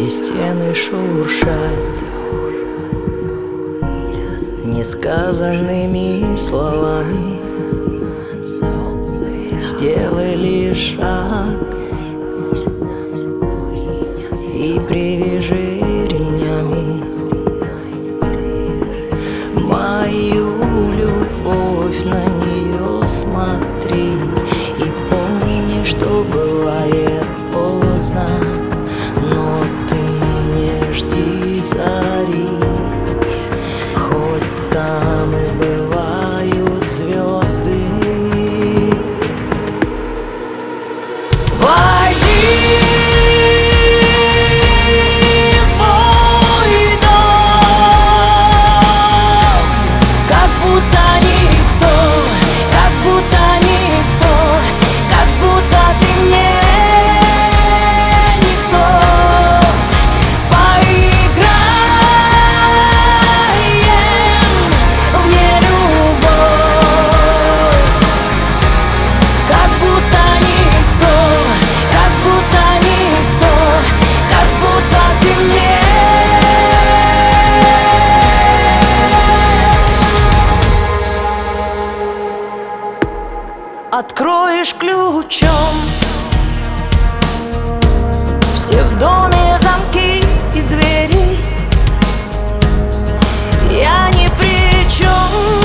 И стены шуршат несказанными словами. Сделай лишь шаг и привяжи ремнями мою любовь, на нее смотри. И помни, что бывает поздно, но ты не жди зари. Хоть там и бывают звезды. Откроешь ключом все в доме замки и двери. Я ни при чем,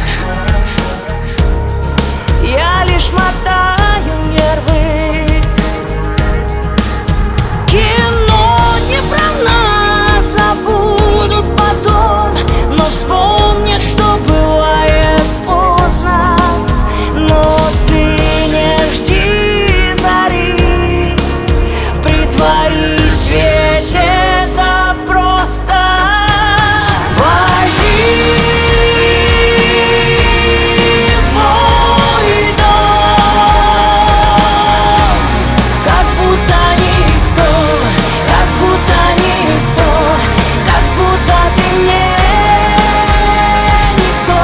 я лишь мотаю нервы. Кино не про нас, забуду потом, но вспомнят, что бывает поздно. Но ты не жди зари, притворись, ведь это просто. Войди в мой дом, как будто никто, как будто никто, как будто ты мне никто.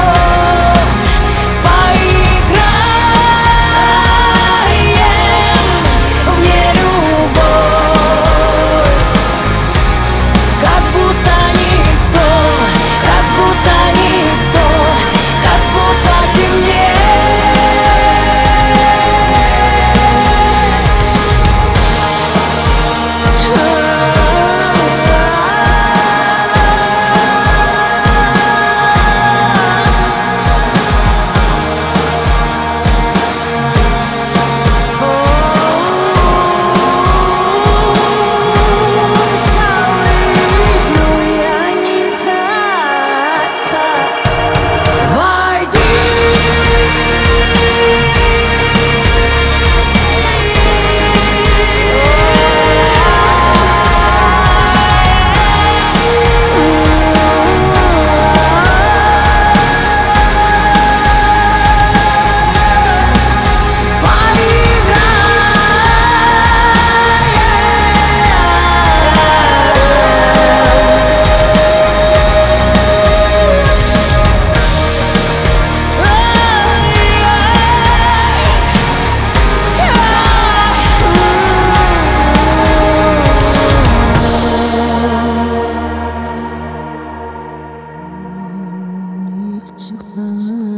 Всё.